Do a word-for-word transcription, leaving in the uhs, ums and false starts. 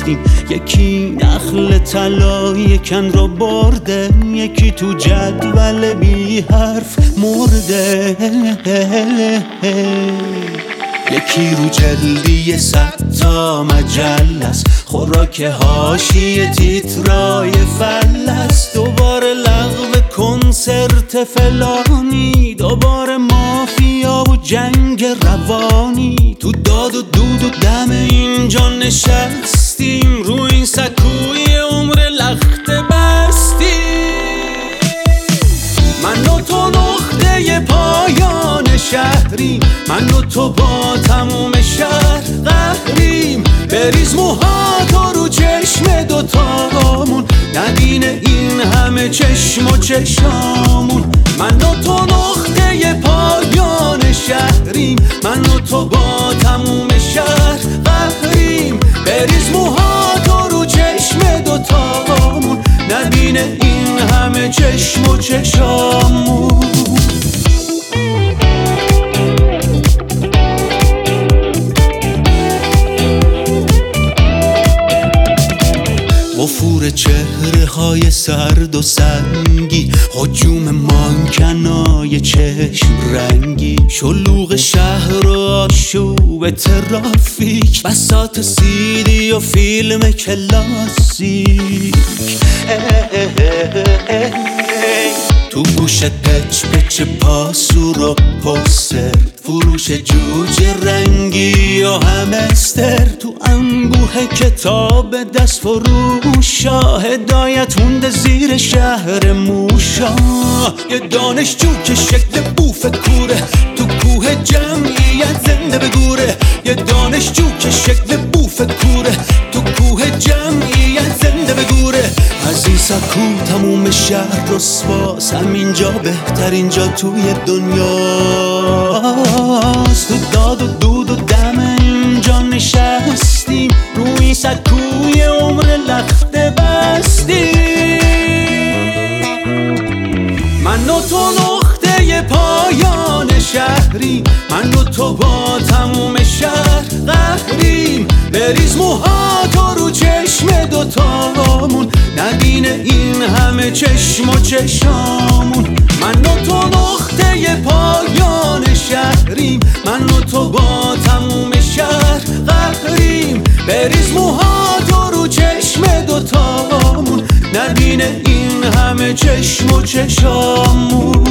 رفتیم. یکی نخل طلا یکن رو برده، یکی تو جدول بی حرف مرده. یکی رو جلدی صد تا مجله است، خوراک حاشیه تیترای فلس. دوباره لغو کنسرت فلانی، دوباره مافیا و جنگ روانی. تو داد و دود و دم اینجا نشستیم، رو این سکوی عمر لخت بستیم. من و تو نقطه پایان شهریم، من و تو با تموم شهر قهریم. بریز موهاتو رو چشم دوتامون، نبین این همه چشم و چشامون. من و تو نقطه پایان شهریم، من و تو با تموم شهر قهریم. بریز موهاتو رو چشم دوتامون، نبین این همه چشم و چشامون. وفور چهره های سرد و سنگی، هجوم مانکنای چشم رنگی. شلوغ شهر و آشوب ترافیک، بساط سیدی و فیلم کلاسیک. تو گوشت پچ پچ پاسور و پوستر، فروش جوجه رنگی و همستر. تو انبوه کتاب دست فروشا، هدایت مونده زیر شهر موشا. یه دانشجو که شکل بوف کوره، تو کوه جمعیت زنده بگوره. یه دانشجو که شکل بوف کوره، تو کوه جمعیت زنده بگوره. از این سکو تموم شهر رسواست، همینجا بهترین جا توی دنیاست. تو داد و دود و دم اینجا نشستیم، روی سکوی عمر لخته بستیم. من و تو نقطه پایان شهریم، من و تو با تموم شهر قهریم. بریز موهاتو رو چشم دوتامون، نبین این همه چشم و چشامون. من و تو نقطه پایان شهریم، من و تو با تموم شهر قهریم. بریز موهاتو رو چشم دوتامون، نبین این همه چشم و چشامون.